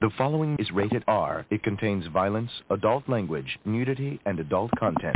The following is rated R. It contains violence, adult language, nudity, and adult content.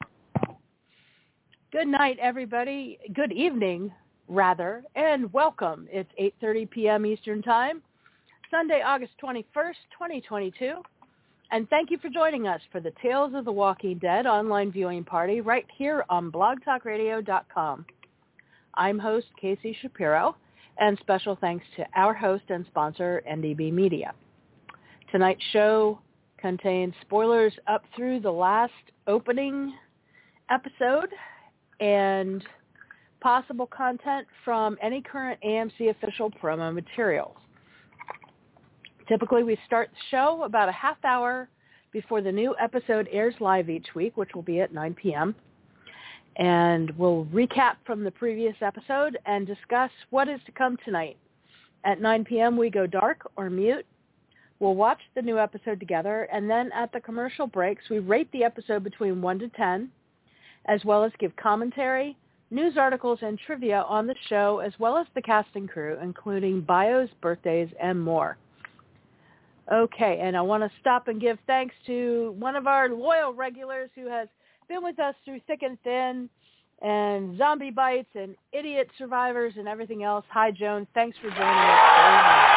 Good night, everybody. Good evening, rather, and welcome. It's 8:30 p.m. Eastern Time, Sunday, August 21st, 2022. And thank you for joining us for the Tales of the Walking Dead online viewing party right here on blogtalkradio.com. I'm host Casey Shapiro, and special thanks to our host and sponsor, NDB Media. Tonight's show contains spoilers up through the last opening episode and possible content from any current AMC official promo materials. Typically, we start the show about a half hour before the new episode airs live each week, which will be at 9 p.m. And we'll recap from the previous episode and discuss what is to come tonight. At 9 p.m., we go dark or mute. We'll watch the new episode together, and then at the commercial breaks, we rate the episode between 1 to 10, as well as give commentary, news articles, and trivia on the show, as well as the cast and crew, including bios, birthdays, and more. Okay, and I want to stop and give thanks to one of our loyal regulars who has been with us through thick and thin, and zombie bites, and idiot survivors, and everything else. Hi, Joan. Thanks for joining us very much.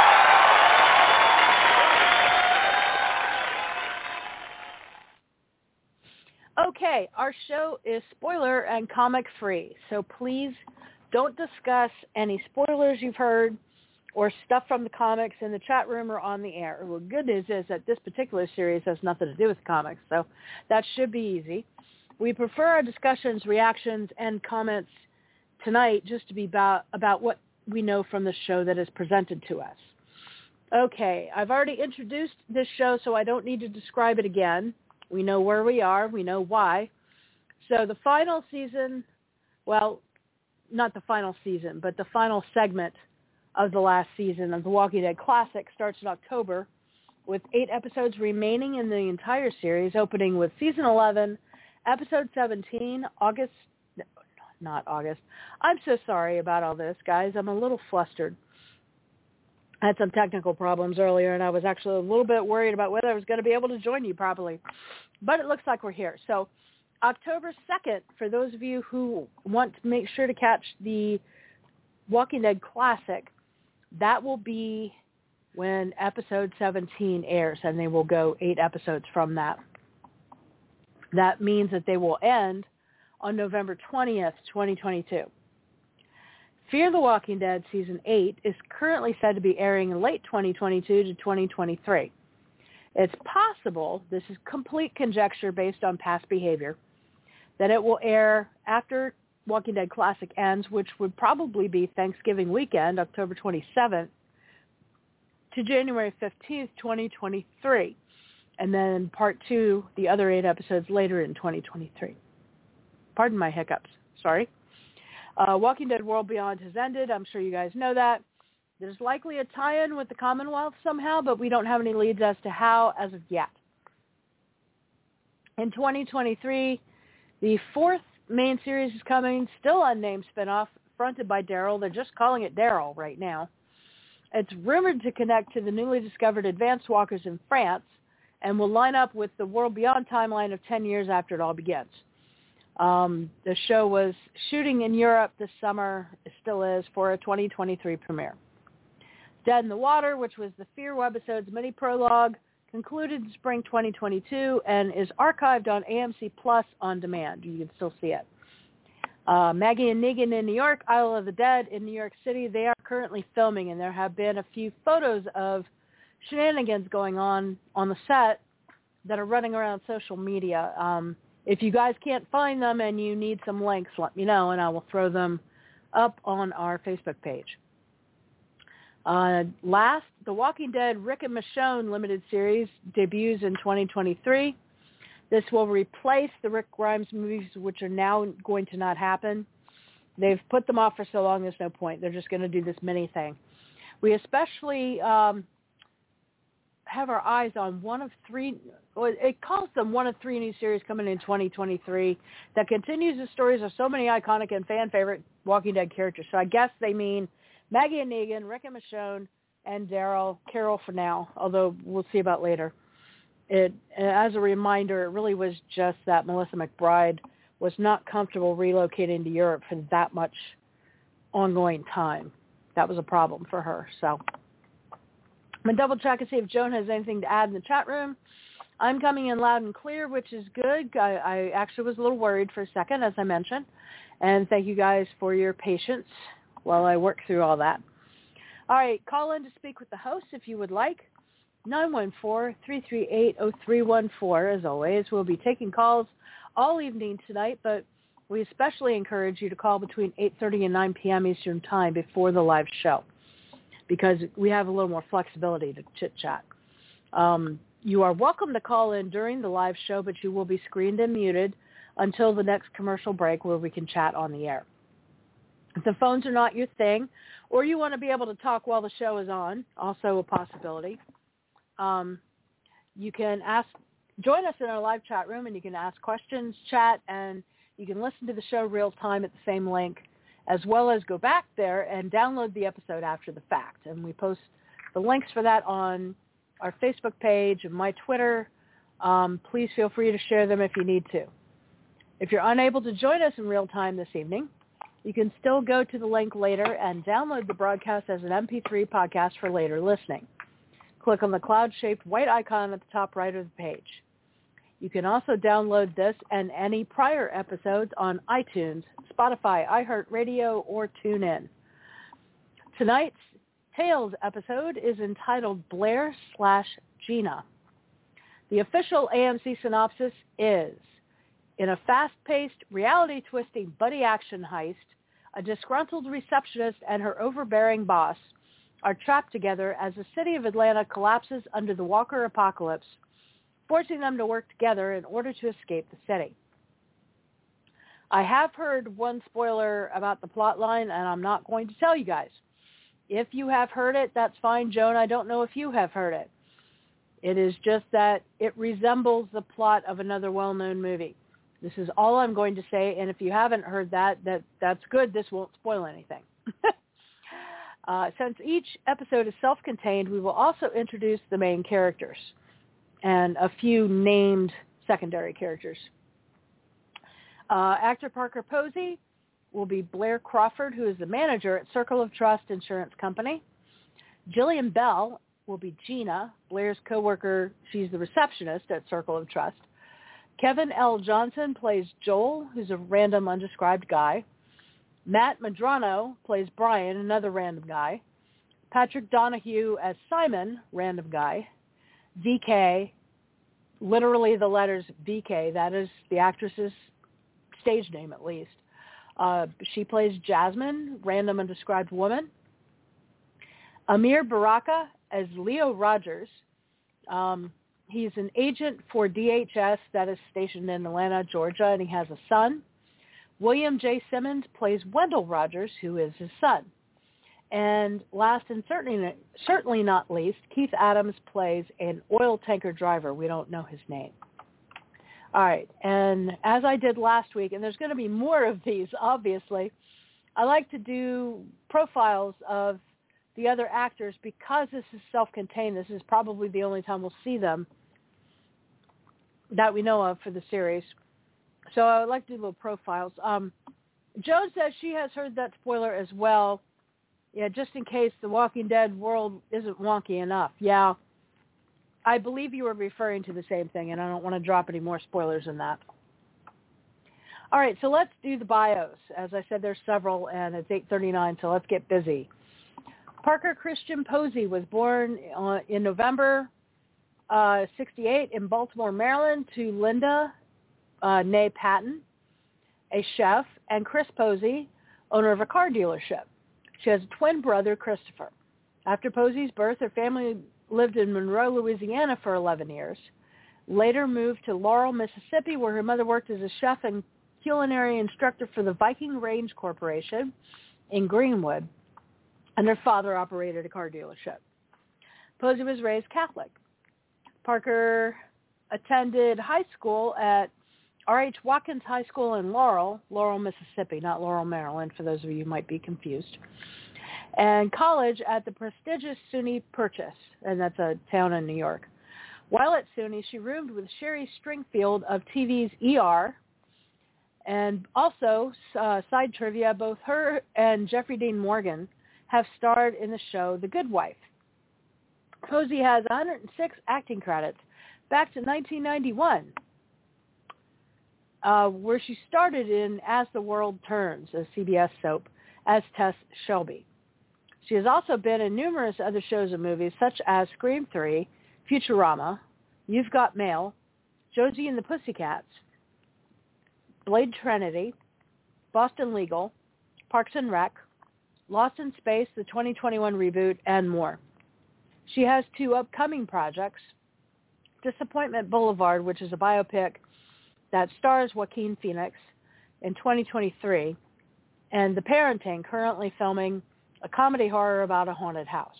Okay, our show is spoiler and comic free, so please don't discuss any spoilers you've heard or stuff from the comics in the chat room or on the air. Well, good news is that this particular series has nothing to do with comics, so that should be easy. We prefer our discussions, reactions, and comments tonight just to be about what we know from the show that is presented to us. Okay, I've already introduced this show, so I don't need to describe it again. We know where we are. We know why. So the final season, well, not the final season, but the final segment of the last season of The Walking Dead Classic starts in October with 8 episodes remaining in the entire series, opening with Season 11, Episode 17, not August. I'm so sorry about all this, guys. I'm a little flustered. I had some technical problems earlier, and I was actually a little bit worried about whether I was going to be able to join you properly. But it looks like we're here. So October 2nd, for those of you who want to make sure to catch the Walking Dead Classic, that will be when Episode 17 airs, and they will go 8 episodes from that. That means that they will end on November 20th, 2022. Fear the Walking Dead Season 8 is currently said to be airing in late 2022 to 2023. It's possible, this is complete conjecture based on past behavior, that it will air after Walking Dead Classic ends, which would probably be Thanksgiving weekend, October 27th, to January 15th, 2023. And then Part 2, the other 8 episodes later in 2023. Pardon my hiccups. Sorry. Walking Dead World Beyond has ended. I'm sure you guys know that. There's likely a tie-in with the Commonwealth somehow, but we don't have any leads as to how as of yet. In 2023, the 4th main series is coming, still unnamed spinoff, fronted by Daryl. They're just calling it Daryl right now. It's rumored to connect to the newly discovered advanced walkers in France and will line up with the World Beyond timeline of 10 years after it all begins. The show was shooting in Europe this summer, it still is, for a 2023 premiere. Dead in the Water, which was the Fear webisode's mini prologue, concluded in spring 2022 and is archived on AMC Plus on demand. You can still see it. Maggie and Negan in New York, Isle of the Dead in New York City, they are currently filming, and there have been a few photos of shenanigans going on the set that are running around social media. If you guys can't find them and you need some links, let me know, and I will throw them up on our Facebook page. Last, The Walking Dead Rick and Michonne limited series debuts in 2023. This will replace the Rick Grimes movies, which are now going to not happen. They've put them off for so long, there's no point. They're just going to do this mini thing. We especially have our eyes on one of 3, it calls them one of 3 new series coming in 2023 that continues the stories of so many iconic and fan favorite Walking Dead characters. So I guess they mean Maggie and Negan, Rick and Michonne, and Carol for now, although we'll see about later. As a reminder, it really was just that Melissa McBride was not comfortable relocating to Europe for that much ongoing time. That was a problem for her. So I'm going to double check and see if Joan has anything to add in the chat room. I'm coming in loud and clear, which is good. I actually was a little worried for a second, as I mentioned. And thank you guys for your patience while I work through all that. All right, call in to speak with the host if you would like. 914-338-0314. As always, we'll be taking calls all evening tonight, but we especially encourage you to call between 8:30 and 9 p.m. Eastern Time before the live show, because we have a little more flexibility to chit-chat. You are welcome to call in during the live show, but you will be screened and muted until the next commercial break where we can chat on the air. If the phones are not your thing, or you want to be able to talk while the show is on, also a possibility, you can join us in our live chat room, and you can ask questions, chat, and you can listen to the show real time at the same link, as well as go back there and download the episode after the fact. And we post the links for that on our Facebook page and my Twitter. Please feel free to share them if you need to. If you're unable to join us in real time this evening, you can still go to the link later and download the broadcast as an MP3 podcast for later listening. Click on the cloud-shaped white icon at the top right of the page. You can also download this and any prior episodes on iTunes, Spotify, iHeartRadio, or TuneIn. Tonight's Tales episode is entitled Blair/Gina. The official AMC synopsis is: in a fast-paced, reality-twisting buddy action heist, a disgruntled receptionist and her overbearing boss are trapped together as the city of Atlanta collapses under the Walker apocalypse, forcing them to work together in order to escape the city. I have heard one spoiler about the plot line, and I'm not going to tell you guys. If you have heard it, that's fine. Joan, I don't know if you have heard it. It is just that it resembles the plot of another well-known movie. This is all I'm going to say, and if you haven't heard that's good. This won't spoil anything. Since each episode is self-contained, we will also introduce the main characters and a few named secondary characters. Actor Parker Posey will be Blair Crawford, who is the manager at Circle of Trust Insurance Company. Jillian Bell will be Gina, Blair's coworker. She's the receptionist at Circle of Trust. Kevin L. Johnson plays Joel, who's a random undescribed guy. Matt Madrano plays Brian, another random guy. Patrick Donahue as Simon, random guy. VK, literally the letters VK, that is the actress's stage name at least. She plays Jasmine, random undescribed woman. Amir Baraka as Leo Rogers. He's an agent for DHS that is stationed in Atlanta, Georgia, and he has a son. William J. Simmons plays Wendell Rogers, who is his son. And last and certainly not least, Keith Adams plays an oil tanker driver. We don't know his name. All right, and as I did last week, and there's going to be more of these, obviously, I like to do profiles of the other actors because this is self-contained. This is probably the only time we'll see them that we know of for the series. So I would like to do little profiles. Jo says she has heard that spoiler as well. Yeah, just in case the Walking Dead world isn't wonky enough. Yeah, I believe you were referring to the same thing, and I don't want to drop any more spoilers in that. All right, so let's do the bios. As I said, there's several, and it's 8:39, so let's get busy. Parker Christian Posey was born in November 1968 in Baltimore, Maryland, to Linda née Patton, a chef, and Chris Posey, owner of a car dealership. She has a twin brother, Christopher. After Posey's birth, her family lived in Monroe, Louisiana for 11 years. Later moved to Laurel, Mississippi, where her mother worked as a chef and culinary instructor for the Viking Range Corporation in Greenwood, and her father operated a car dealership. Posey was raised Catholic. Parker attended high school at R.H. Watkins High School in Laurel, Mississippi, not Laurel, Maryland, for those of you who might be confused. and college at the prestigious SUNY Purchase, and that's a town in New York. While at SUNY, she roomed with Sherry Stringfield of TV's ER, and also, side trivia, both her and Jeffrey Dean Morgan have starred in the show The Good Wife. Posey has 106 acting credits back to 1991, where she started in As the World Turns, a CBS soap, as Tess Shelby. She has also been in numerous other shows and movies, such as Scream 3, Futurama, You've Got Mail, Josie and the Pussycats, Blade Trinity, Boston Legal, Parks and Rec, Lost in Space, the 2021 reboot, and more. She has 2 upcoming projects, Disappointment Boulevard, which is a biopic that stars Joaquin Phoenix in 2023, and The Parenting, currently filming a comedy horror about a haunted house.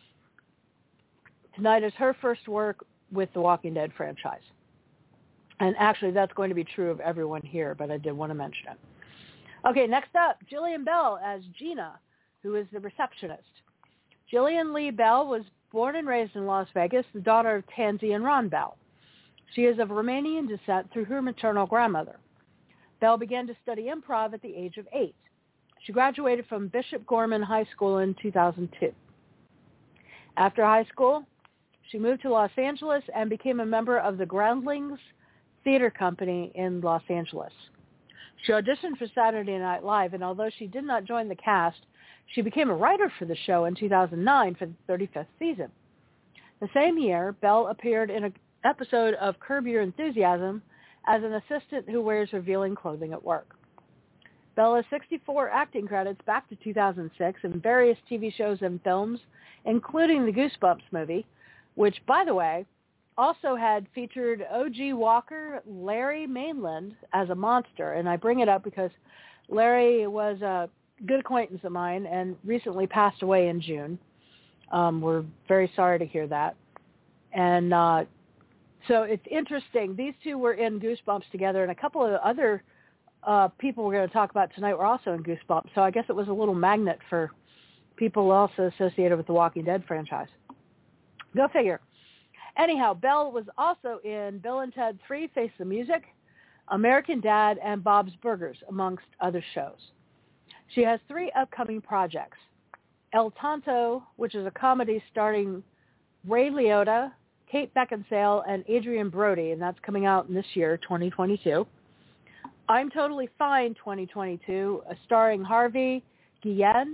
Tonight is her first work with the Walking Dead franchise. And actually, that's going to be true of everyone here, but I did want to mention it. Okay, next up, Jillian Bell as Gina, who is the receptionist. Jillian Lee Bell was born and raised in Las Vegas, the daughter of Tansy and Ron Bell. She is of Romanian descent through her maternal grandmother. Bell began to study improv at the age of 8. She graduated from Bishop Gorman High School in 2002. After high school, she moved to Los Angeles and became a member of the Groundlings Theater Company in Los Angeles. She auditioned for Saturday Night Live, and although she did not join the cast, she became a writer for the show in 2009 for the 35th season. The same year, Bell appeared in an episode of Curb Your Enthusiasm as an assistant who wears revealing clothing at work. Bell has 64 acting credits back to 2006 in various TV shows and films, including the Goosebumps movie, which, by the way, also had featured O.G. Walker, Larry Mainland, as a monster. And I bring it up because Larry was a good acquaintance of mine and recently passed away in June. We're very sorry to hear that. And so it's interesting. These two were in Goosebumps together, and a couple of other people we're going to talk about tonight were also in Goosebumps. So I guess it was a little magnet for people also associated with the Walking Dead franchise. Go figure. Anyhow, Bell was also in Bill and Ted 3, Face the Music, American Dad, and Bob's Burgers, amongst other shows. She has 3 upcoming projects. El Tonto, which is a comedy starring Ray Liotta, Kate Beckinsale, and Adrian Brody, and that's coming out this year, 2022. I'm Totally Fine, 2022, starring Harvey Guillen,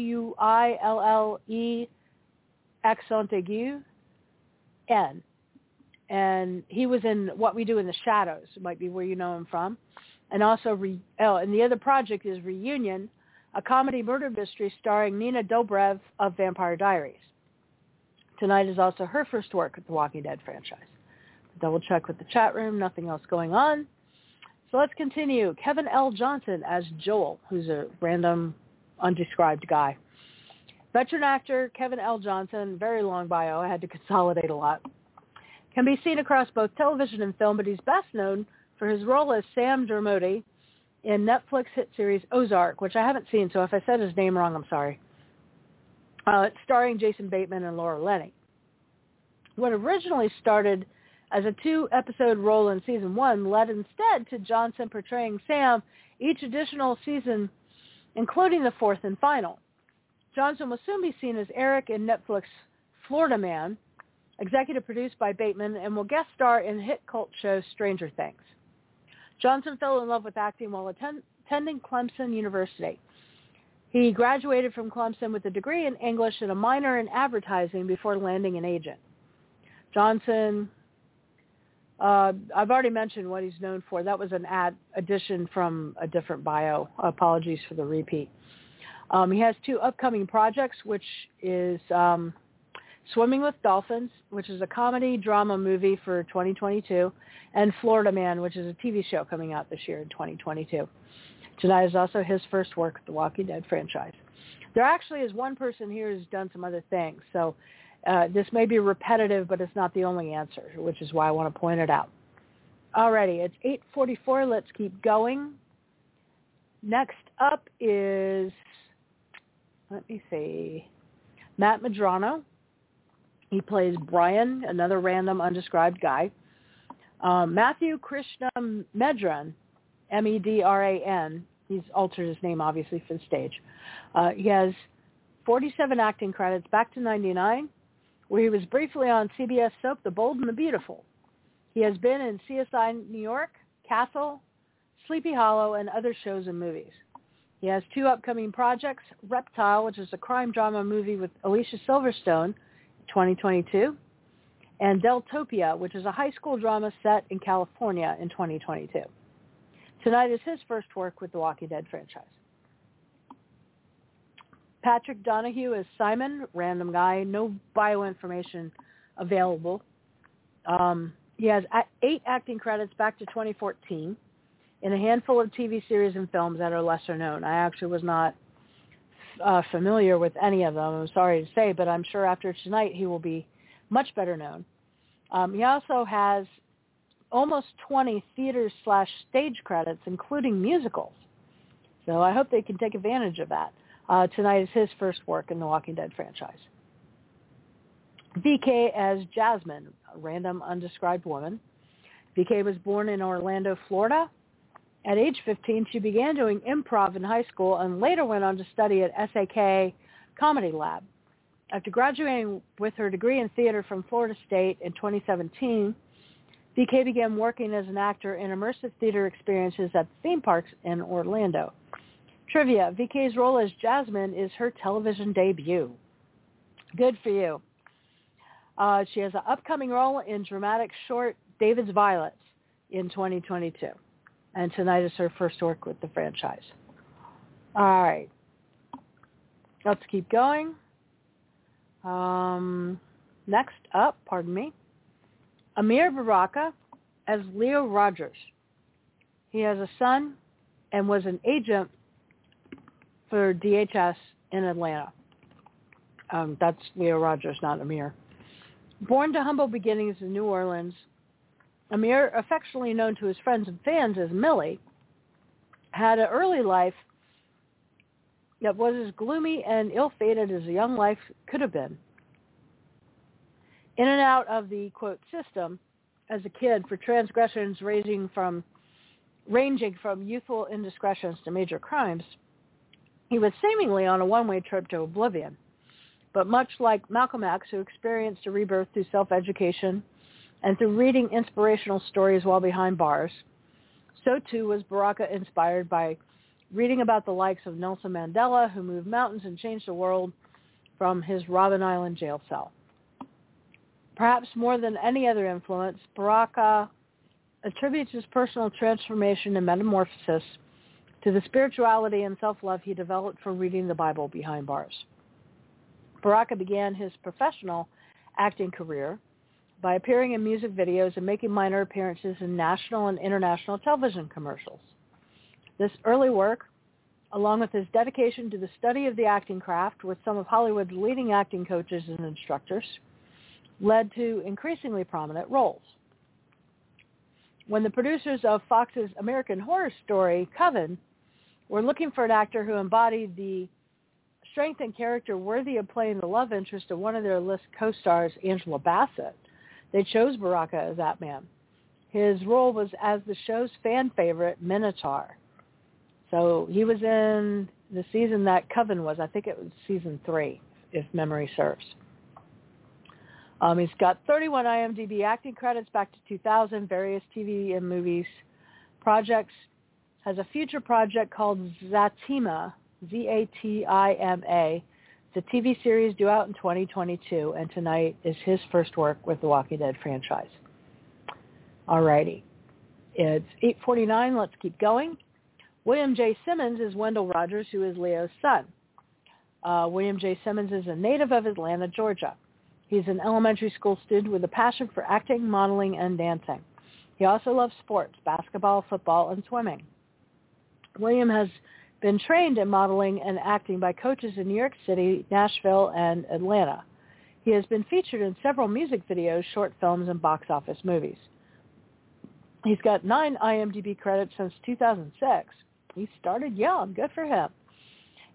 Guille, accent aigu, N. And he was in What We Do in the Shadows, might be where you know him from. And also, and the other project is Reunion, a comedy murder mystery starring Nina Dobrev of Vampire Diaries. Tonight is also her first work at the Walking Dead franchise. Double check with the chat room, nothing else going on. So let's continue. Kevin L. Johnson as Joel, who's a random, undescribed guy. Veteran actor Kevin L. Johnson, very long bio, I had to consolidate a lot, can be seen across both television and film, but he's best known for his role as Sam Dermody in Netflix hit series Ozark, which I haven't seen, so if I said his name wrong, I'm sorry. It's starring Jason Bateman and Laura Linney. What originally started as a 2-episode role in season 1 led instead to Johnson portraying Sam each additional season, including the 4th and final. Johnson will soon be seen as Eric in Netflix Florida Man, executive produced by Bateman, and will guest star in hit cult show Stranger Things. Johnson fell in love with acting while attending Clemson University. He graduated from Clemson with a degree in English and a minor in advertising before landing an agent. Johnson, I've already mentioned what he's known for. That was an addition from a different bio. Apologies for the repeat. He has 2 upcoming projects, which is Swimming with Dolphins, which is a comedy drama movie for 2022, and Florida Man, which is a TV show coming out this year in 2022. Tonight is also his first work at the Walking Dead franchise. There actually is one person here who's done some other things, so this may be repetitive, but it's not the only answer, which is why I want to point it out. Alrighty, it's 8:44. Let's keep going. Next up is Let me see. Matt Medrano. He plays Brian, another random undescribed guy. Matthew Krishna Medran, Medran. He's altered his name, obviously, for the stage. He has 47 acting credits back to 1999, where he was briefly on CBS soap The Bold and the Beautiful. He has been in CSI New York, Castle, Sleepy Hollow, and other shows and movies. He has 2 upcoming projects, Reptile, which is a crime drama movie with Alicia Silverstone, 2022, and Deltopia, which is a high school drama set in California in 2022. Tonight is his first work with the Walking Dead franchise. Patrick Donahue is Simon, random guy, no bioinformation available. He has 8 acting credits back to 2014 in a handful of TV series and films that are lesser known. I actually was not familiar with any of them, I'm sorry to say, but I'm sure after tonight he will be much better known. He also has almost 20 theater/stage credits, including musicals. So I hope they can take advantage of that. Tonight is his first work in the Walking Dead franchise. VK as Jasmine, a random undescribed woman. VK was born in Orlando, Florida. At age 15, she began doing improv in high school and later went on to study at SAK Comedy Lab. After graduating with her degree in theater from Florida State in 2017, VK began working as an actor in immersive theater experiences at theme parks in Orlando. Trivia, VK's role as Jasmine is her television debut. Good for you. She has an upcoming role in dramatic short David's Violets in 2022. And tonight is her first work with the franchise. All right. Let's keep going. Next up, Amir Baraka as Leo Rogers. He has a son and was an agent for DHS in Atlanta. That's Leo Rogers, not Amir. Born to humble beginnings in New Orleans, Amir, affectionately known to his friends and fans as Millie, had an early life that was as gloomy and ill-fated as a young life could have been. In and out of the, quote, system as a kid for transgressions ranging from youthful indiscretions to major crimes, he was seemingly on a one-way trip to oblivion. But much like Malcolm X, who experienced a rebirth through self-education and through reading inspirational stories while behind bars, so too was Baraka inspired by reading about the likes of Nelson Mandela, who moved mountains and changed the world from his Robben Island jail cell. Perhaps more than any other influence, Baraka attributes his personal transformation and metamorphosis to the spirituality and self-love he developed from reading the Bible behind bars. Baraka began his professional acting career by appearing in music videos and making minor appearances in national and international television commercials. This early work, along with his dedication to the study of the acting craft with some of Hollywood's leading acting coaches and instructors, led to increasingly prominent roles. When the producers of Fox's American Horror Story, Coven, were looking for an actor who embodied the strength and character worthy of playing the love interest of one of their list co-stars, Angela Bassett, they chose Baraka as that man. His role was as the show's fan favorite, Minotaur. So he was in the season that Coven was. I think it was season 3, if memory serves. He's got 31 IMDb acting credits back to 2000, various TV and movies projects. Has a future project called Zatima, Zatima. The TV series due out in 2022, and tonight is his first work with the Walking Dead franchise. Alrighty. It's 8:49. Let's keep going. William J. Simmons is Wendell Rogers, who is Leo's son. William J. Simmons is a native of Atlanta, Georgia. He's an elementary school student with a passion for acting, modeling, and dancing. He also loves sports, basketball, football, and swimming. William has been trained in modeling and acting by coaches in New York City, Nashville, and Atlanta. He has been featured in several music videos, short films, and box office movies. He's got 9 IMDb credits since 2006. He started young. Good for him.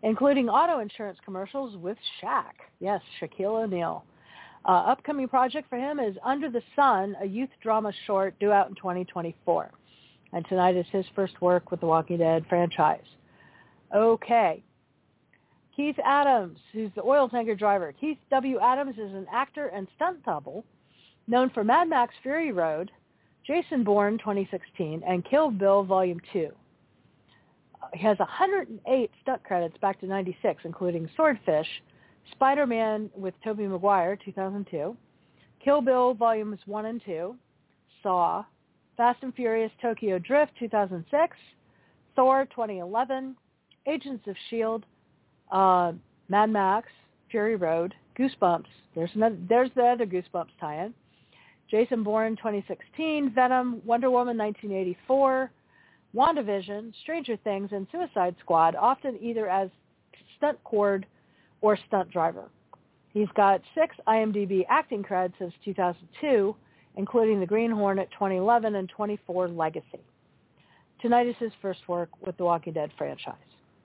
including auto insurance commercials with Shaq. Yes, Shaquille O'Neal. Upcoming project for him is Under the Sun, a youth drama short due out in 2024. And tonight is his first work with the Walking Dead franchise. Okay. Keith Adams, who's the oil tanker driver. Keith W. Adams is an actor and stunt double known for Mad Max Fury Road, Jason Bourne 2016, and Kill Bill Volume 2. He has 108 stunt credits back to 96, including Swordfish, Spider-Man with Tobey Maguire 2002, Kill Bill Volumes 1 and 2, Saw, Fast and Furious Tokyo Drift 2006, Thor 2011, Agents of S.H.I.E.L.D., Mad Max, Fury Road, Goosebumps. There's the other Goosebumps tie-in. Jason Bourne 2016, Venom, Wonder Woman 1984, WandaVision, Stranger Things, and Suicide Squad, often either as stunt cord or stunt driver. He's got 6 IMDb acting credits since 2002, including The Green Hornet 2011 and 24 Legacy. Tonight is his first work with the Walking Dead franchise.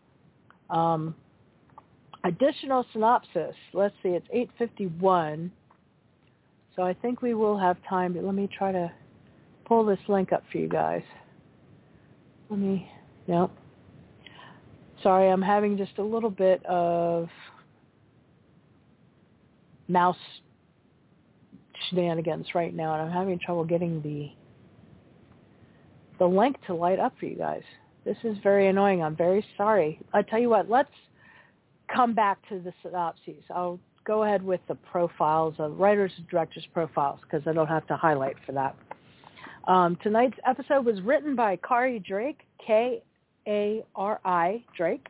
Additional synopsis. Let's see, it's 8:51. So I think we will have time. But let me try to pull this link up for you guys. No. Sorry, I'm having just a little bit of mouse shenanigans right now, and I'm having trouble getting the link to light up for you guys. This is very annoying. I'm very sorry. I tell you what, let's come back to the synopses. I'll go ahead with the profiles of writers and directors' profiles because I don't have to highlight for that. Tonight's episode was written by Kari Drake, K-A-R-I, Drake,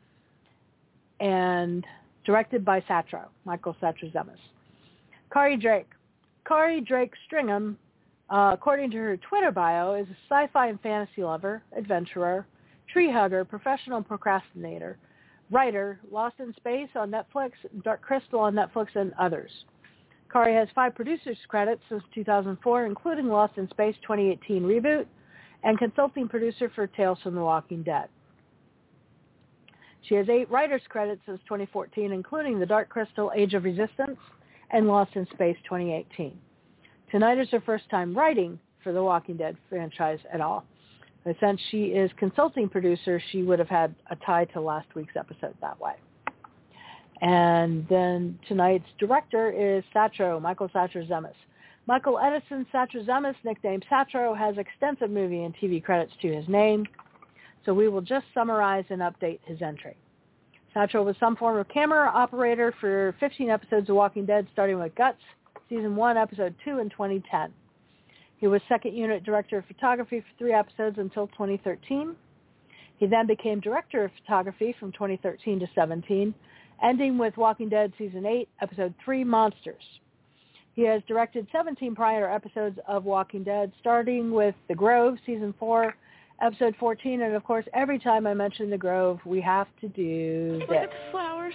and directed by Michael Satrazemis. Kari Drake Stringham, according to her Twitter bio, is a sci-fi and fantasy lover, adventurer, tree hugger, professional procrastinator, writer, Lost in Space on Netflix, Dark Crystal on Netflix, and others. Kari has 5 producers credits since 2004, including Lost in Space 2018 reboot, and consulting producer for Tales from the Walking Dead. She has 8 writers credits since 2014, including The Dark Crystal, Age of Resistance, and Lost in Space 2018. Tonight is her first time writing for the Walking Dead franchise at all. But since she is consulting producer, she would have had a tie to last week's episode that way. And then tonight's director is Michael Satrazemis. Michael Edison Satrazemis, nicknamed Satro, has extensive movie and TV credits to his name, so we will just summarize and update his entry. Satro was some former camera operator for 15 episodes of Walking Dead, starting with Guts, Season 1, Episode 2 in 2010. He was second unit director of photography for 3 episodes until 2013. He then became director of photography from 2013 to 17, ending with Walking Dead Season 8, Episode 3, Monsters. He has directed 17 prior episodes of Walking Dead, starting with The Grove, Season 4, Episode 14, and of course, every time I mention The Grove, we have to do this. Look at the flowers.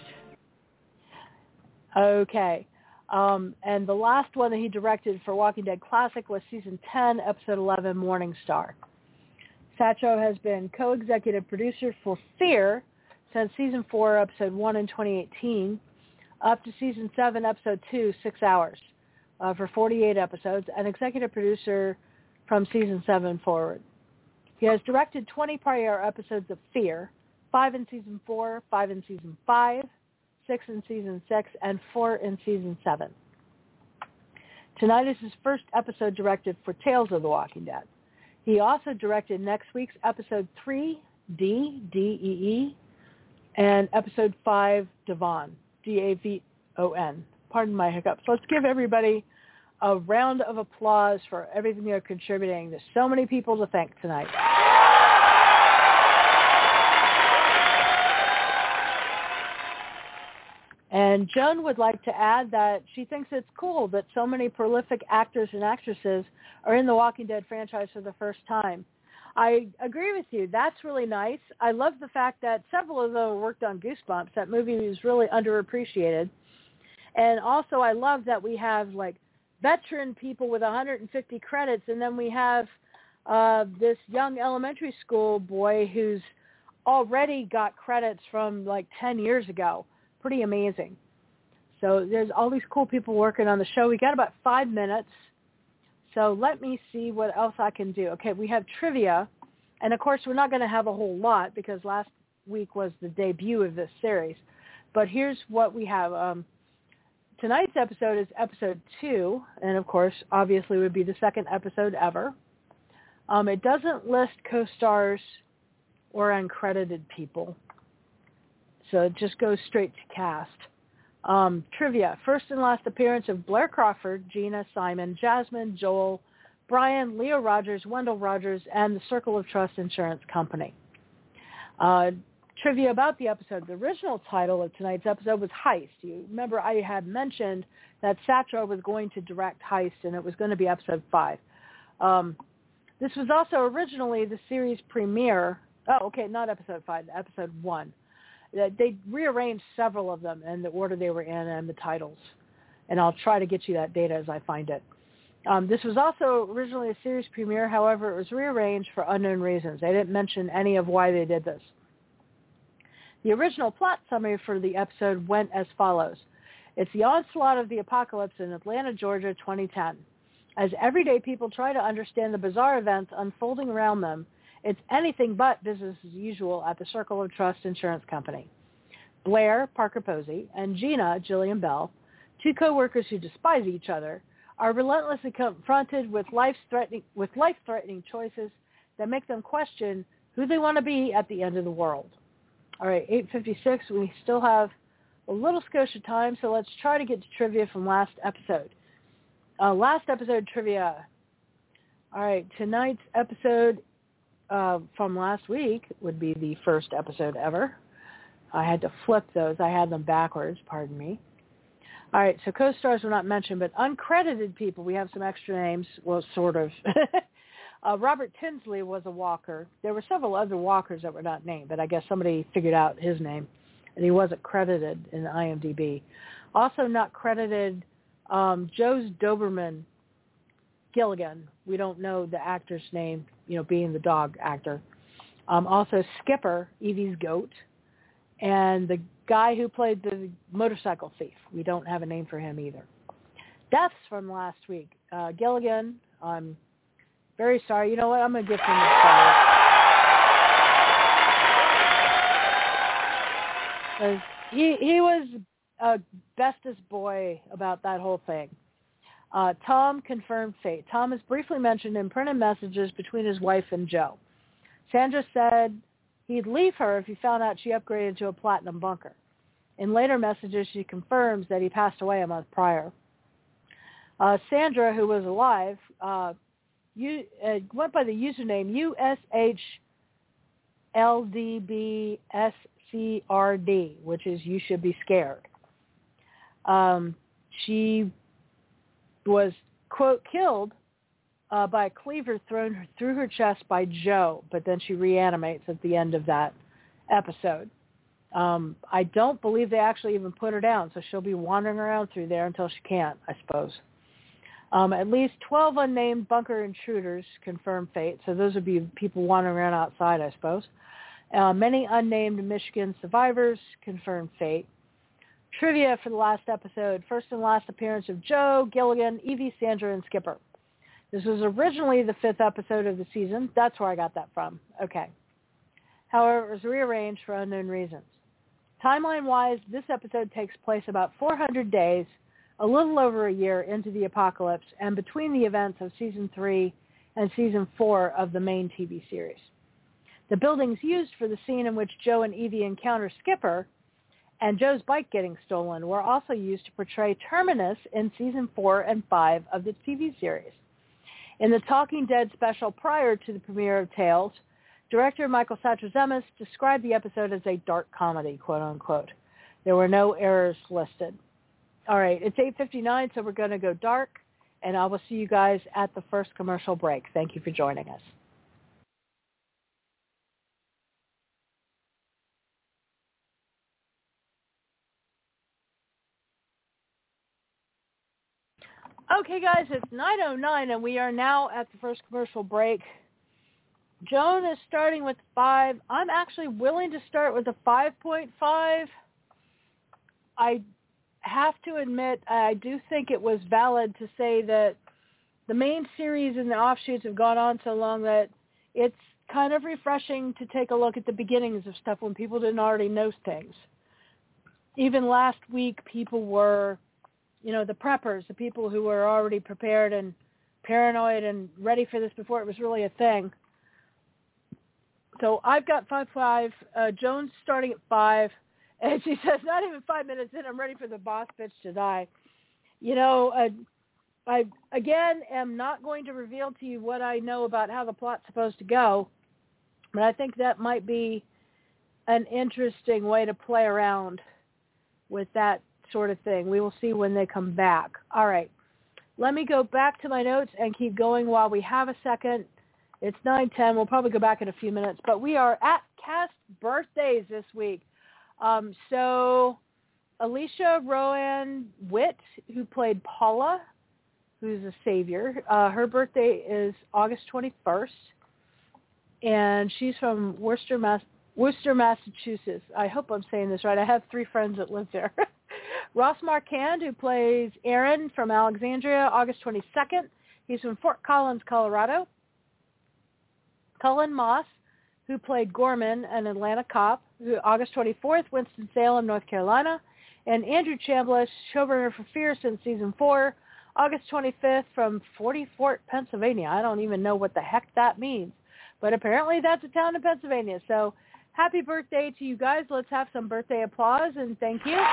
Okay. And the last one that he directed for Walking Dead Classic was Season 10, Episode 11, Morning Star. Satro has been co-executive producer for Fear since Season 4, Episode 1 in 2018, up to Season 7, Episode 2, 6 Hours, for 48 episodes, and executive producer from Season 7 forward. He has directed 20 prior episodes of Fear, 5 in Season 4, 5 in Season 5, 6 in Season 6, and 4 in Season 7. Tonight is his first episode directed for Tales of the Walking Dead. He also directed next week's Episode 3, D-E-E, and Episode 5, Devon, D-A-V-O-N. Pardon my hiccups. Let's give everybody a round of applause for everything they're contributing. There's so many people to thank tonight. And Joan would like to add that she thinks it's cool that so many prolific actors and actresses are in the Walking Dead franchise for the first time. I agree with you. That's really nice. I love the fact that several of them worked on Goosebumps. That movie was really underappreciated. And also I love that we have like veteran people with 150 credits, and then we have this young elementary school boy who's already got credits from like 10 years ago. Pretty amazing. So there's all these cool people working on the show. We got about 5 minutes. So let me see what else I can do. Okay, we have trivia. And, of course, we're not going to have a whole lot because last week was the debut of this series. But here's what we have. Tonight's episode is episode 2. And, of course, obviously would be the second episode ever. It doesn't list co-stars or uncredited people. So it just goes straight to cast. Trivia. First and last appearance of Blair Crawford, Gina, Simon, Jasmine, Joel, Brian, Leo Rogers, Wendell Rogers, and the Circle of Trust Insurance Company. Trivia about the episode. The original title of tonight's episode was Heist. You remember I had mentioned that Satra was going to direct Heist, and it was going to be episode 5. This was also originally the series premiere. Oh, okay, not episode 5, episode 1. They rearranged several of them in the order they were in and the titles. And I'll try to get you that data as I find it. This was also originally a series premiere. However, it was rearranged for unknown reasons. They didn't mention any of why they did this. The original plot summary for the episode went as follows. It's the onslaught of the apocalypse in Atlanta, Georgia, 2010. As everyday people try to understand the bizarre events unfolding around them, it's anything but business as usual at the Circle of Trust Insurance Company. Blair, Parker Posey, and Gina, Jillian Bell, two co-workers who despise each other, are relentlessly confronted with life-threatening choices that make them question who they want to be at the end of the world. All right, 8:56. We still have a little Scotia time, so let's try to get to trivia from last episode. Last episode trivia. All right, tonight's episode from last week would be the first episode ever. I had to flip those. I had them backwards, pardon me. All right, so co-stars were not mentioned, but uncredited people, we have some extra names, well, sort of. Robert Tinsley was a walker. There were several other walkers that were not named, but I guess somebody figured out his name, and he wasn't credited in IMDb. Also not credited, Joe's Doberman Gilligan. We don't know the actor's name, being the dog actor. Also Skipper, Evie's goat, and the guy who played the motorcycle thief. We don't have a name for him either. Deaths from last week. Gilligan, I'm very sorry. You know what? I'm going to give him a credit. He was a bestest boy about that whole thing. Tom confirmed fate. Tom is briefly mentioned in printed messages between his wife and Joe. Sandra said he'd leave her if he found out she upgraded to a platinum bunker. In later messages, she confirms that he passed away a month prior. Sandra, who was alive, went by the username USHLDBSCRD, which is You Should Be Scared. She was, quote, killed by a cleaver thrown through her chest by Joe, but then she reanimates at the end of that episode. I don't believe they actually even put her down, so she'll be wandering around through there until she can't, I suppose. At least 12 unnamed bunker intruders confirmed fate, so those would be people wandering around outside, I suppose. Many unnamed Michigan survivors confirmed fate. Trivia for the last episode. First and last appearance of Joe, Gilligan, Evie, Sandra, and Skipper. This was originally the 5th episode of the season. That's where I got that from. Okay. However, it was rearranged for unknown reasons. Timeline-wise, this episode takes place about 400 days, a little over a year into the apocalypse, and between the events of Season 3 and Season 4 of the main TV series. The buildings used for the scene in which Joe and Evie encounter Skipper and Joe's bike getting stolen were also used to portray Terminus in Season 4 and 5 of the TV series. In the Talking Dead special prior to the premiere of Tales, director Michael Satrazemis described the episode as a dark comedy, quote-unquote. There were no errors listed. All right, it's 8:59, so we're going to go dark, and I will see you guys at the first commercial break. Thank you for joining us. Okay, guys, it's 9:09, and we are now at the first commercial break. Joan is starting with 5. I'm actually willing to start with a 5.5. I have to admit, I do think it was valid to say that the main series and the offshoots have gone on so long that it's kind of refreshing to take a look at the beginnings of stuff when people didn't already know things. Even last week, people were, the preppers, the people who were already prepared and paranoid and ready for this before it was really a thing. So I've got 5.5. Joan's starting at 5. And she says, not even 5 minutes in, I'm ready for the boss bitch to die. I, again, am not going to reveal to you what I know about how the plot's supposed to go. But I think that might be an interesting way to play around with that sort of thing. We will see when they come back. All right. Let me go back to my notes and keep going while we have a second. It's 9:10. We'll probably go back in a few minutes. But we are at cast birthdays this week. So Alicia Rowan Witt, who played Paula, who's a savior, her birthday is August 21st. And she's from Worcester, Massachusetts. I hope I'm saying this right. I have 3 friends that live there. Ross Marquand, who plays Aaron from Alexandria, August 22nd. He's from Fort Collins, Colorado. Cullen Moss, who played Gorman, an Atlanta cop, August 24th, Winston-Salem, North Carolina. And Andrew Chambliss, showrunner for Fear since season 4, August 25th from 40 Fort, Pennsylvania. I don't even know what the heck that means. But apparently that's a town in Pennsylvania. So happy birthday to you guys. Let's have some birthday applause and thank you.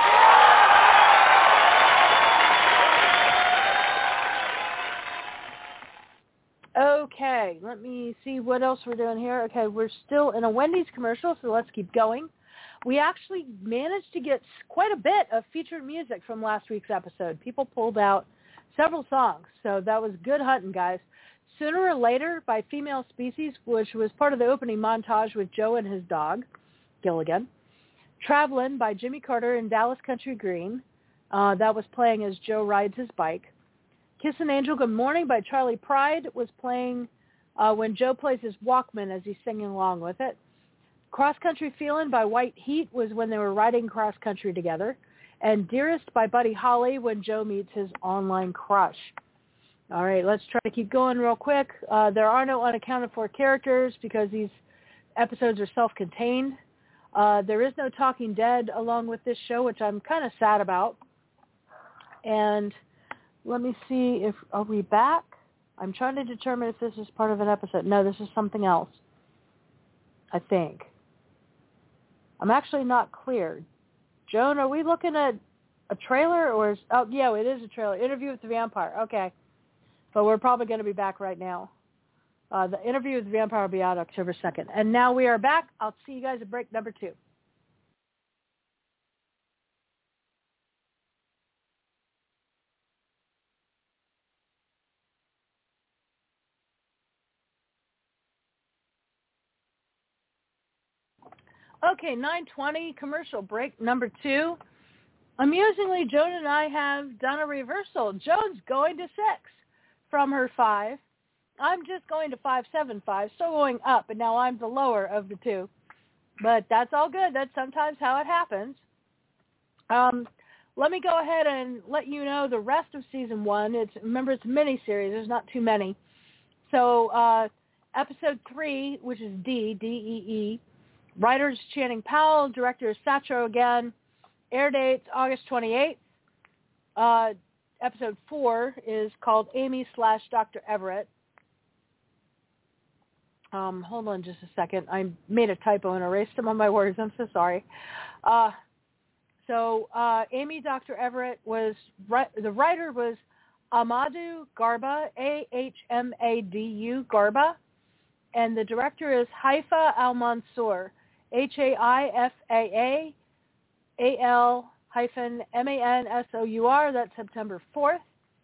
Okay, let me see what else we're doing here. Okay, we're still in a Wendy's commercial, so let's keep going. We actually managed to get quite a bit of featured music from last week's episode. People pulled out several songs, so that was good hunting, guys. Sooner or Later by Female Species, which was part of the opening montage with Joe and his dog, Gilligan. Travelin' by Jimmy Carter and Dallas Country Green. That was playing as Joe rides his bike. Kiss an Angel, Good Morning by Charlie Pride was playing when Joe plays his Walkman as he's singing along with it. Cross Country Feelin' by White Heat was when they were riding cross country together. And Dearest by Buddy Holly when Joe meets his online crush. All right, let's try to keep going real quick. There are no unaccounted for characters because these episodes are self-contained. There is no Talking Dead along with this show, which I'm kind of sad about. And let me see if, are we back? I'm trying to determine if this is part of an episode. No, this is something else, I think. I'm actually not clear. Joan, are we looking at a trailer or yeah, it is a trailer. Interview with the Vampire. Okay. But we're probably going to be back right now. The Interview with the Vampire will be out October 2nd. And now we are back. I'll see you guys at break number 2. Okay, 9:20, commercial break number 2. Amusingly, Joan and I have done a reversal. Joan's going to 6 from her 5. I'm just going to 5.75, still going up, and now I'm the lower of the 2. But that's all good. That's sometimes how it happens. Let me go ahead and let you know the rest of season 1. Remember, it's a mini-series. There's not too many. So episode 3, which is D-E-E, writers Channing Powell, director Satchel again. Air dates August 28th. Episode 4 is called Amy/Dr. Everett. Hold on just a second. I made a typo and erased some of my words. I'm so sorry. Amy Dr. Everett was, the writer was Ahmadou Garba, A-H-M-A-D-U, Garba, and the director is Haifa Al-Mansour, Haifa-Al-Mansour, that's September 4th.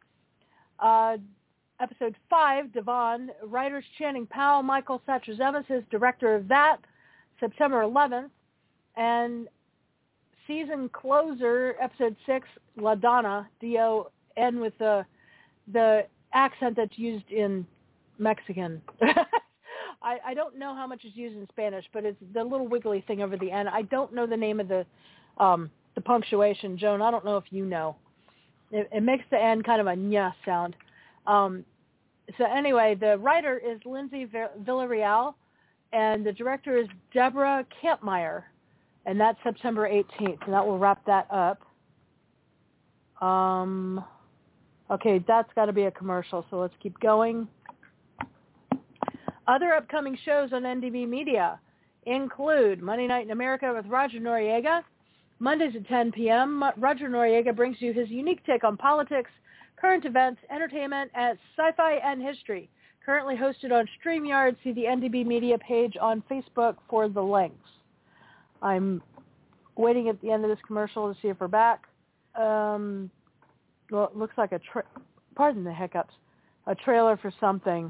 Episode 5, Devon, writers Channing Powell, Michael Satrazemis is director of that, September 11th. And season closer, episode 6, La Donna, D-O-N with the accent that's used in Mexican. I don't know how much is used in Spanish, but it's the little wiggly thing over the end. I don't know the name of the punctuation. Joan, I don't know if you know. It makes the end kind of a nya sound. So anyway, the writer is Lindsay Villarreal, and the director is Deborah Kampmeyer, and that's September 18th, and that will wrap that up. Okay, that's got to be a commercial, so let's keep going. Other upcoming shows on NDB Media include Monday Night in America with Roger Noriega. Mondays at 10 p.m., Roger Noriega brings you his unique take on politics, current events, entertainment, and sci-fi and history. Currently hosted on StreamYard. See the NDB Media page on Facebook for the links. I'm waiting at the end of this commercial to see if we're back. Well, it looks like pardon the hiccups, a trailer for something.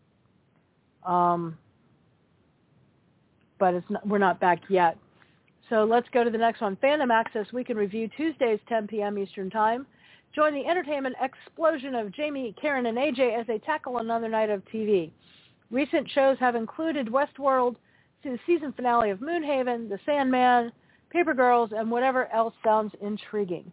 But we're not back yet. So let's go to the next one. Fandom Access Week in Review, Tuesdays, 10 p.m. Eastern Time. Join the entertainment explosion of Jamie, Karen, and AJ as they tackle another night of TV. Recent shows have included Westworld, the season finale of Moonhaven, The Sandman, Paper Girls, and whatever else sounds intriguing.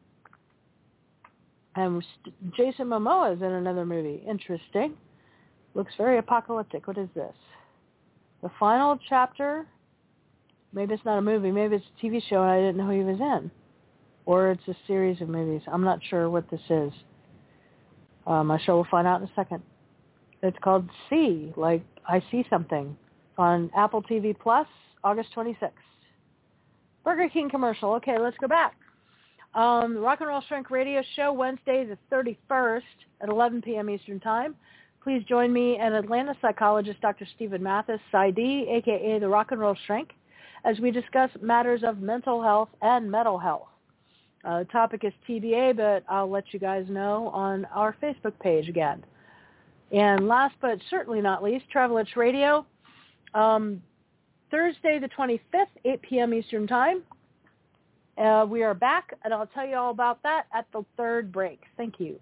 And Jason Momoa is in another movie. Interesting. Looks very apocalyptic. What is this? The final chapter. Maybe it's not a movie. Maybe it's a TV show and I didn't know he was in. Or it's a series of movies. I'm not sure what this is. My show will find out in a second. It's called See, like I See Something. It's on Apple TV Plus, August 26th. Burger King commercial. Okay, let's go back. Rock and Roll Strength Radio Show, Wednesday the 31st at 11 p.m. Eastern Time. Please join me and Atlanta psychologist Dr. Stephen Mathis, PsyD, a.k.a. the Rock and Roll Shrink, as we discuss matters of mental health and mental health. The topic is TBA, but I'll let you guys know on our Facebook page again. And last but certainly not least, Travel Itch Radio, Thursday the 25th, 8 p.m. Eastern Time. We are back, and I'll tell you all about that at the third break. Thank you.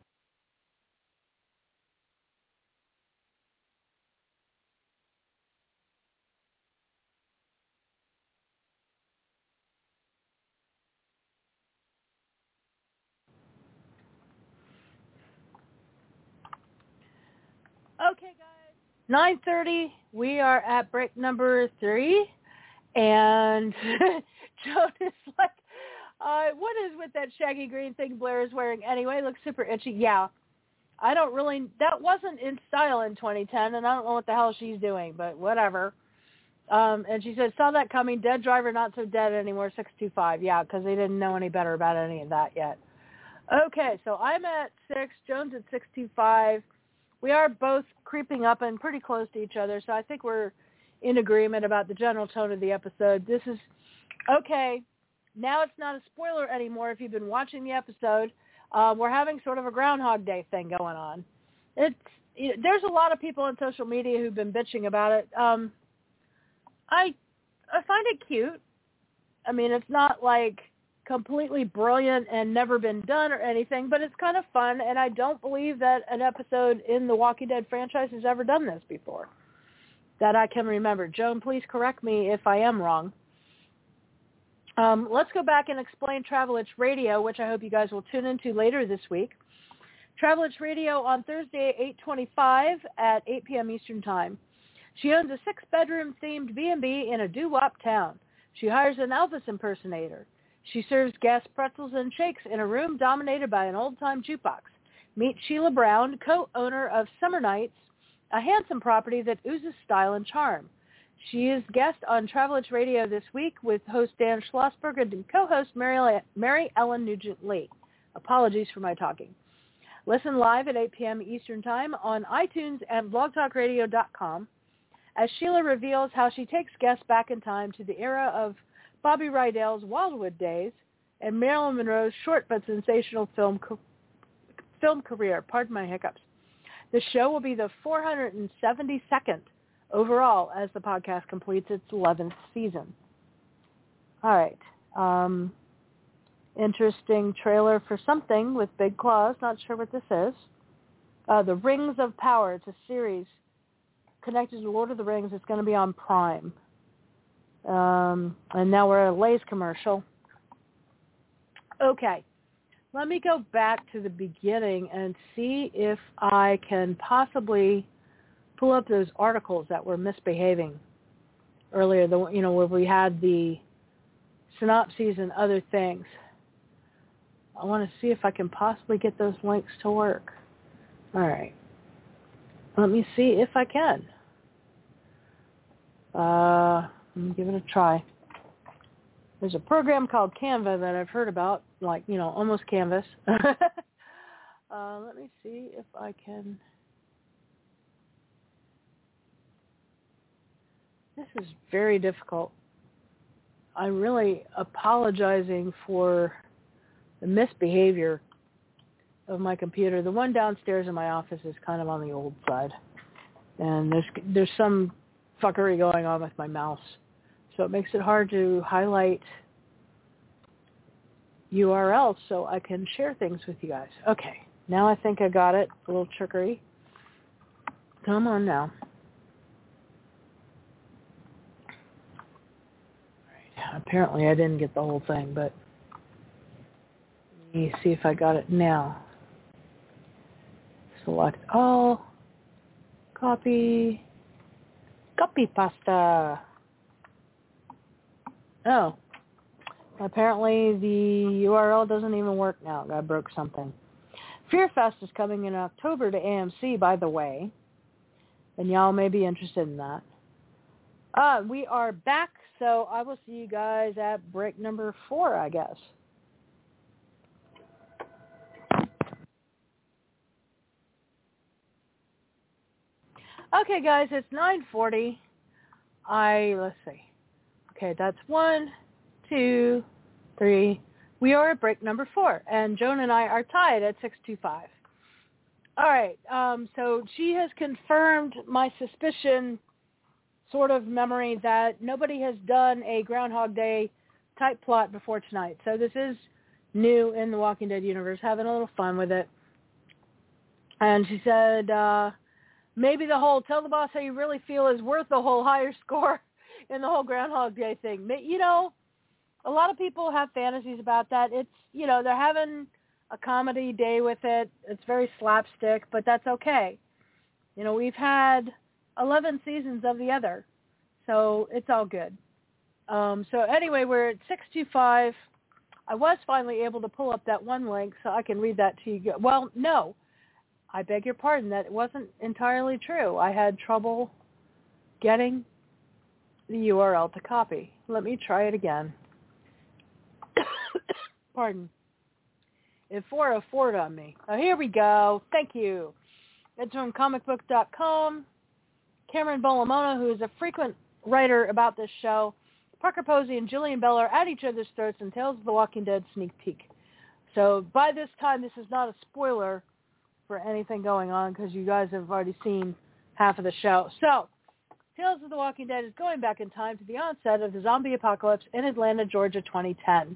Okay, guys. 9:30. We are at break number 3, and Joan is like, what is with that shaggy green thing Blair is wearing anyway? Looks super itchy. Yeah. That wasn't in style in 2010, and I don't know what the hell she's doing, but whatever. And she said, saw that coming. Dead driver, not so dead anymore, 625. Yeah, because they didn't know any better about any of that yet. Okay, so I'm at 6, Joan's at 625. We are both creeping up and pretty close to each other, so I think we're in agreement about the general tone of the episode. This is, okay, now it's not a spoiler anymore if you've been watching the episode. We're having sort of a Groundhog Day thing going on. There's a lot of people on social media who've been bitching about it. I find it cute. I mean, it's not like completely brilliant and never been done or anything, but it's kind of fun, and I don't believe that an episode in the Walking Dead franchise has ever done this before that I can remember. Joan, please correct me if I am wrong. Let's go back and explain Travel Itch Radio, which I hope you guys will tune into later this week. Travel Itch Radio on Thursday, 8:25 at 8 p.m. Eastern Time. She owns a 6-bedroom themed B&B in a doo-wop town. She hires an Elvis impersonator. She serves gas pretzels and shakes in a room dominated by an old-time jukebox. Meet Sheila Brown, co-owner of Summer Nights, a handsome property that oozes style and charm. She is guest on Travel Itch Radio this week with host Dan Schlossberg and co-host Mary Ellen Nugent-Lee. Apologies for my talking. Listen live at 8 p.m. Eastern Time on iTunes and blogtalkradio.com as Sheila reveals how she takes guests back in time to the era of Bobby Rydell's Wildwood days and Marilyn Monroe's short but sensational film career. Pardon my hiccups. The show will be the 472nd overall as the podcast completes its 11th season. All right. Interesting trailer for something with big claws. Not sure what this is. The Rings of Power. It's a series connected to Lord of the Rings. It's going to be on Prime. And now we're at a Lay's commercial. Okay. Let me go back to the beginning and see if I can possibly pull up those articles that were misbehaving earlier, where we had the synopses and other things. I want to see if I can possibly get those links to work. All right. Let me see if I can. Let me give it a try. There's a program called Canva that I've heard about, almost Canvas. Let me see if I can. This is very difficult. I'm really apologizing for the misbehavior of my computer. The one downstairs in my office is kind of on the old side. And there's some fuckery going on with my mouse. So it makes it hard to highlight URLs so I can share things with you guys. Okay, now I think I got it. A little trickery. Come on now. All right. Apparently I didn't get the whole thing, but let me see if I got it now. Select all. Copy pasta. Oh. Apparently the URL doesn't even work now. I broke something. FearFest is coming in October to AMC, by the way. And y'all may be interested in that. We are back, so I will see you guys at break number 4, I guess. Okay, guys, it's 9:40. Let's see. Okay, that's 1, 2, 3. We are at break number 4, and Joan and I are tied at 625. All right, so she has confirmed my suspicion, sort of memory, that nobody has done a Groundhog Day type plot before tonight. So this is new in the Walking Dead universe, having a little fun with it. And she said, maybe the whole tell the boss how you really feel is worth the whole higher score in the whole Groundhog Day thing. A lot of people have fantasies about that. It's, they're having a comedy day with it. It's very slapstick, but that's okay. We've had 11 seasons of the other, so it's all good. So anyway, we're at 625. I was finally able to pull up that one link so I can read that to you. Well, no. I beg your pardon, that wasn't entirely true. I had trouble getting the URL to copy. Let me try it again. Pardon. It 404'd on me. Oh, here we go. Thank you. It's from comicbook.com. Cameron Bolamona, who is a frequent writer about this show, Parker Posey and Jillian Bell are at each other's throats in Tales of the Walking Dead sneak peek. So by this time, this is not a spoiler for anything going on because you guys have already seen half of the show. So, Tales of the Walking Dead is going back in time to the onset of the zombie apocalypse in Atlanta, Georgia, 2010.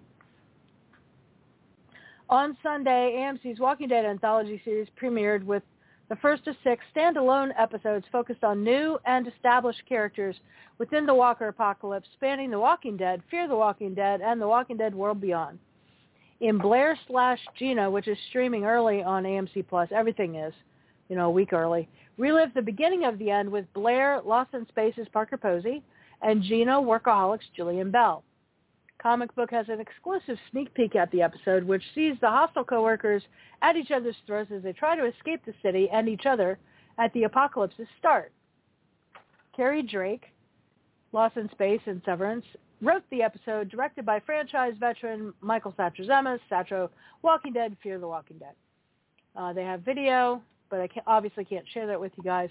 On Sunday, AMC's Walking Dead anthology series premiered with the first of 6 standalone episodes focused on new and established characters within the Walker apocalypse, spanning The Walking Dead, Fear the Walking Dead, and The Walking Dead World Beyond. In Blair/Gina, which is streaming early on AMC+, everything is, a week early, relive the beginning of the end with Blair, Lost in Space's Parker Posey, and Gina, Workaholics' Jillian Bell. Comic Book has an exclusive sneak peek at the episode, which sees the hostile coworkers at each other's throats as they try to escape the city and each other at the apocalypse's start. Carrie Drake, Lost in Space and Severance, wrote the episode, directed by franchise veteran Michael Satrazemis, Satro, Walking Dead, Fear the Walking Dead. They have video, but I obviously can't share that with you guys.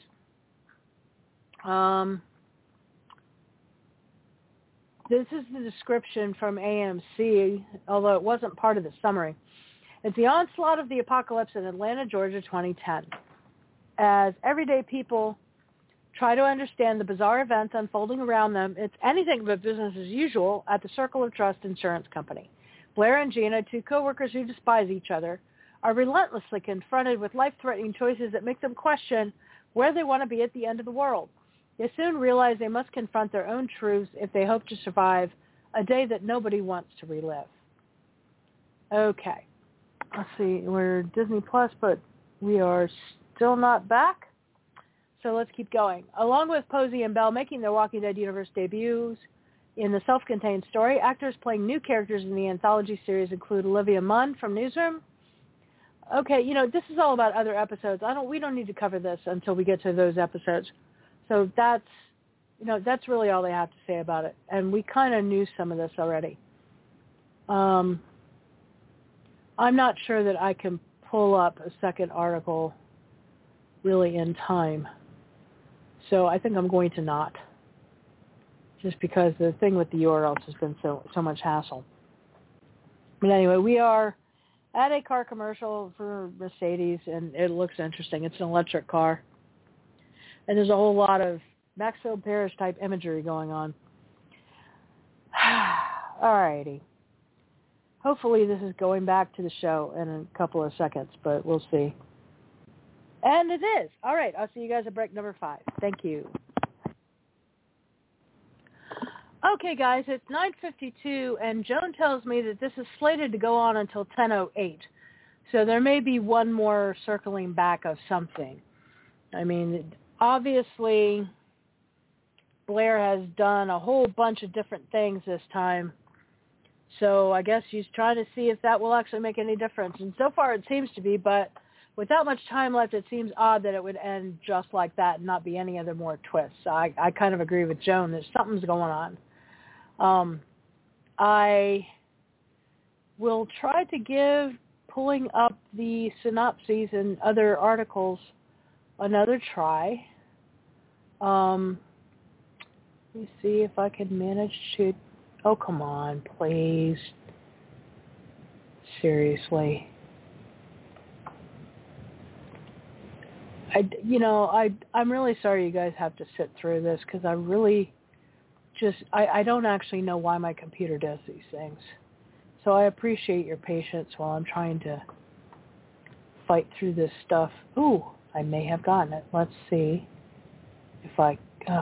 This is the description from AMC, although it wasn't part of the summary. It's the onslaught of the apocalypse in Atlanta, Georgia, 2010. As everyday people try to understand the bizarre events unfolding around them, it's anything but business as usual at the Circle of Trust Insurance Company. Blair and Gina, 2 coworkers who despise each other, are relentlessly confronted with life-threatening choices that make them question where they want to be at the end of the world. They soon realize they must confront their own truths if they hope to survive a day that nobody wants to relive. Okay. Let's see. We're Disney Plus, but we are still not back. So let's keep going. Along with Posey and Bell making their Walking Dead universe debuts in the self-contained story, actors playing new characters in the anthology series include Olivia Munn from Newsroom. Okay, this is all about other episodes. We don't need to cover this until we get to those episodes. So that's really all they have to say about it. And we kind of knew some of this already. I'm not sure that I can pull up a second article really in time. So I think I'm going to not. Just because the thing with the URLs has been so much hassle. But anyway, we are at a car commercial for Mercedes, and it looks interesting. It's an electric car. And there's a whole lot of Maxfield Parrish type imagery going on. All righty. Hopefully this is going back to the show in a couple of seconds, but we'll see. And it is. All right. I'll see you guys at break number 5. Thank you. Okay, guys, it's 9:52, and Joan tells me that this is slated to go on until 10:08. So there may be one more circling back of something. I mean, obviously, Blair has done a whole bunch of different things this time. So I guess she's trying to see if that will actually make any difference. And so far it seems to be, but without much time left, it seems odd that it would end just like that and not be any other more twists. I kind of agree with Joan that something's going on. I will try to give pulling up the synopses and other articles another try. Let me see if I can manage to... Oh, come on, please. Seriously. I'm really sorry you guys have to sit through this because I really I don't actually know why my computer does these things. So I appreciate your patience while I'm trying to fight through this stuff. Ooh, I may have gotten it. Let's see if I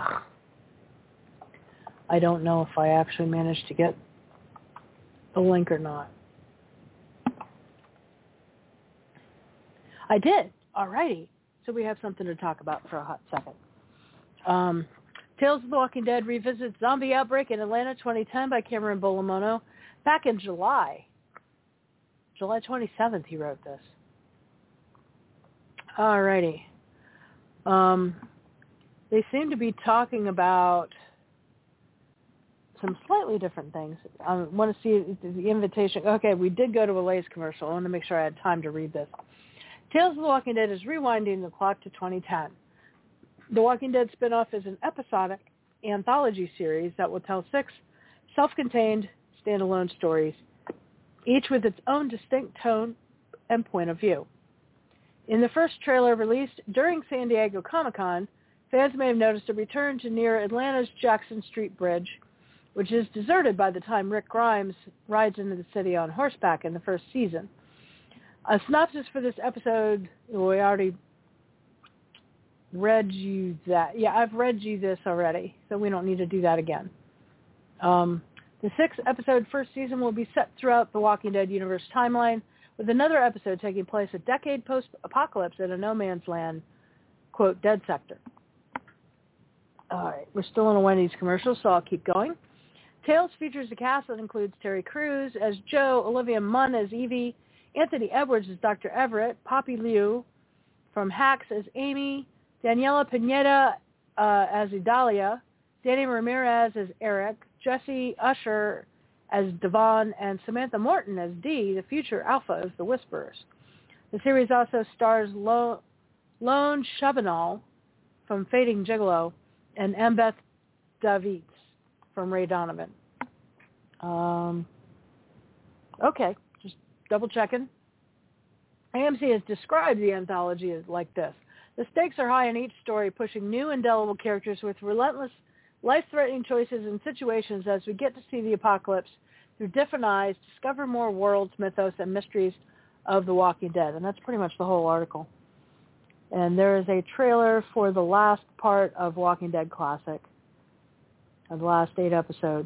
don't know if I actually managed to get the link or not. I did. Alrighty. So we have something to talk about for a hot second. Tales of the Walking Dead revisits Zombie Outbreak in Atlanta 2010 by Cameron Bolomono. Back in July 27th, he wrote this. Alrighty. They seem to be talking about some slightly different things. I want to see the invitation. Okay, we did go to a Lay's commercial. I want to make sure I had time to read this. Tales of the Walking Dead is rewinding the clock to 2010. The Walking Dead spinoff is an episodic anthology series that will tell 6 self-contained standalone stories, each with its own distinct tone and point of view. In the first trailer released during San Diego Comic-Con, fans may have noticed a return to near Atlanta's Jackson Street Bridge, which is deserted by the time Rick Grimes rides into the city on horseback in the first season. A synopsis for this episode, we already read you that. Yeah, I've read you this already, so we don't need to do that again. The 6-episode first season will be set throughout the Walking Dead universe timeline, with another episode taking place a decade post-apocalypse in a no-man's land, quote, dead sector. All right, we're still in a Wendy's commercial, so I'll keep going. Tales features a cast that includes Terry Crews as Joe, Olivia Munn as Evie, Anthony Edwards as Dr. Everett, Poppy Liu from Hacks as Amy, Daniela Pineda as Idalia, Danny Ramirez as Eric, Jesse Usher as Devon, and Samantha Morton as Dee, the future alpha of the Whisperers. The series also stars Lone Chabanal from Fading Gigolo and Embeth Davids from Ray Donovan. Okay, just double checking. AMC has described the anthology as like this. The stakes are high in each story, pushing new indelible characters with relentless, life-threatening choices and situations as we get to see the apocalypse through different eyes, discover more worlds, mythos, and mysteries of The Walking Dead. And that's pretty much the whole article. And there is a trailer for the last part of Walking Dead Classic, of the last 8 episodes.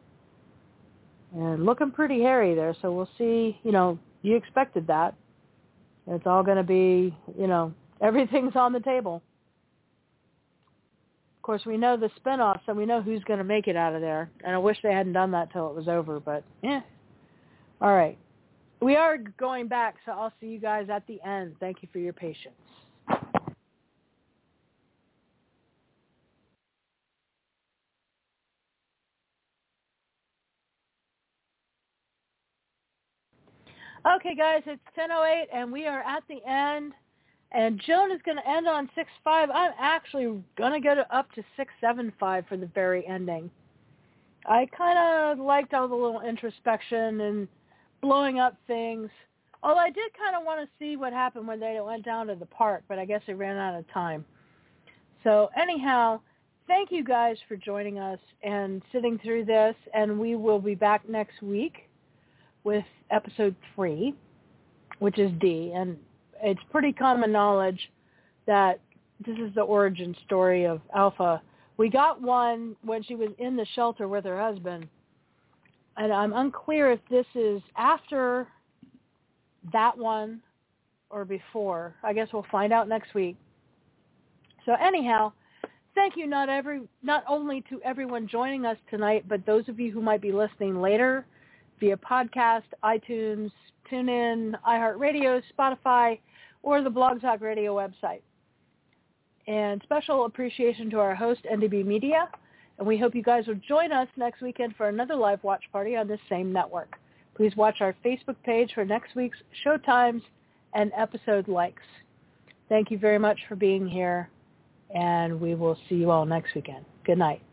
And looking pretty hairy there, so we'll see. You expected that. It's all going to be, everything's on the table. Of course, we know the spinoffs, and we know who's going to make it out of there. And I wish they hadn't done that till it was over, but All right. We are going back, so I'll see you guys at the end. Thank you for your patience. Okay, guys, it's 10:08, and we are at the end. And Joan is going to end on 6.5. I'm actually going to get it up to 6.75 for the very ending. I kind of liked all the little introspection and blowing up things. Although I did kind of want to see what happened when they went down to the park, but I guess they ran out of time. So anyhow, thank you guys for joining us and sitting through this, and we will be back next week with episode 3, which is D. And it's pretty common knowledge that this is the origin story of Alpha. We got one when she was in the shelter with her husband, and I'm unclear if this is after that one or before. I guess we'll find out next week. So anyhow, thank you not only to everyone joining us tonight, but those of you who might be listening later via podcast, iTunes, TuneIn, iHeartRadio, Spotify, or the Blog Talk Radio website. And special appreciation to our host, NDB Media. And we hope you guys will join us next weekend for another live watch party on this same network. Please watch our Facebook page for next week's show times and episode likes. Thank you very much for being here, and we will see you all next weekend. Good night.